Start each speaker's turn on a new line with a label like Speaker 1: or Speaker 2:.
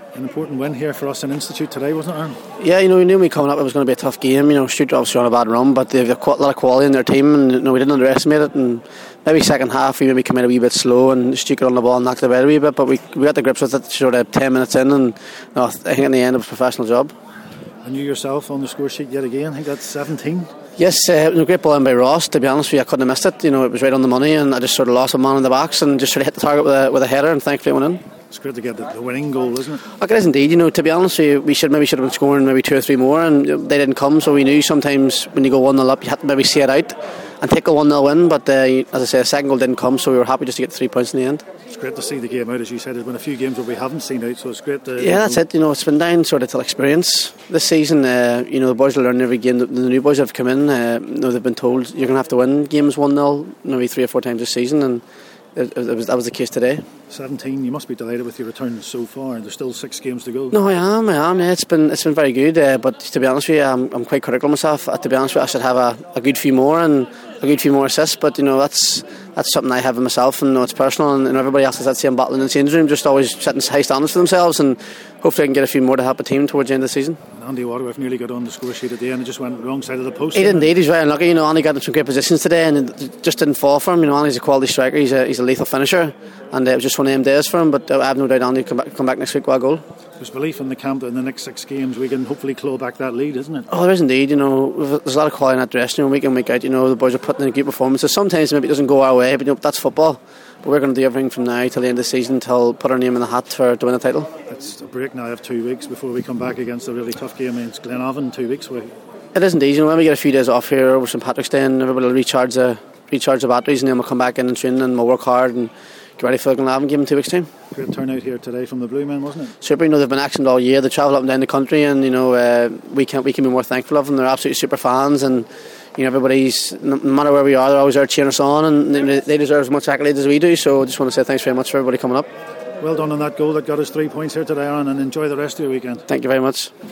Speaker 1: An important win here for us in Institute today, wasn't it, Aaron?
Speaker 2: Yeah, we knew me coming up it was going to be a tough game. Stuart obviously on a bad run, but they've got a lot of quality in their team, and we didn't underestimate it. And maybe second half we maybe came in a wee bit slow, and Stuart got on the ball and knocked it about a wee bit, but we got the grips with it sort of 10 minutes in, and I think in the end it was a professional job.
Speaker 1: And you yourself on the score sheet yet again, I think that's 17.
Speaker 2: Yes, it was a great ball in by Ross. To be honest with you, I couldn't have missed it. It was right on the money, and I just sort of lost a man in the box and just sort of hit the target with a header, and thankfully it went in.
Speaker 1: It's great to get the winning goal, isn't it?
Speaker 2: It is indeed. To be honest with you, we should have been scoring maybe 2 or 3 more, and they didn't come. So we knew sometimes when you go 1-0 up, you have to maybe see it out and take a 1-0 win. But as I say, a second goal didn't come, so we were happy just to get 3 points in the end.
Speaker 1: It's great to see the game out, as you said. There's been a few games where we haven't seen out, so it's great to...
Speaker 2: Yeah, that's it. It's been down sort of till experience this season. The boys will learn every game. The new boys that have come in, they've been told you're going to have to win games 1-0 maybe 3 or 4 times this season, and that was the case today.
Speaker 1: 17, you must be delighted with your return so far. There's still 6 games to go.
Speaker 2: No, I am. Yeah, it's been very good. But to be honest with you, I'm quite critical of myself. To be honest with you, I should have a good few more and a good few more assists. But that's something I have in myself, and it's personal. And everybody else has that same battle in the change room, just always setting high standards for themselves. And hopefully I can get a few more to help a team towards the end of the season.
Speaker 1: Andy Waterworth nearly got on the score sheet at the end. It just went wrong side of the post.
Speaker 2: He did indeed. He's very unlucky. Andy got in some great positions today, and it just didn't fall for him. Andy's a quality striker. He's a lethal finisher, and it was just one of them days for him. But I have no doubt Andy will come back next week with a goal.
Speaker 1: There's belief in the camp that in the next 6 games we can hopefully claw back that lead, isn't it?
Speaker 2: Oh, there is indeed. There's a lot of quality in that dressing room week in, week out. The boys are putting in good performances. Sometimes maybe it doesn't go our way, but that's football. But we're going to do everything from now till the end of the season to put our name in the hat to win a title.
Speaker 1: It's a break now of 2 weeks before we come back against a really tough game against Glenavon in 2 weeks.
Speaker 2: It is indeed. When we get a few days off here over St Patrick's Day, and everybody will recharge the batteries, and then we'll come back in and train, and we'll work hard and get ready for the Glenavon game in 2 weeks' time.
Speaker 1: Great turnout here today from the Blue Men, wasn't it?
Speaker 2: Super. They've been actioned all year. They travel up and down the country, and we can be more thankful of them. They're absolutely super fans, and everybody's, no matter where we are, they're always there cheering us on, and they deserve as much accolades as we do. So I just want to say thanks very much for everybody coming up.
Speaker 1: Well done on that goal that got us 3 points here today, Aaron, and enjoy the rest of your weekend.
Speaker 2: Thank you very much.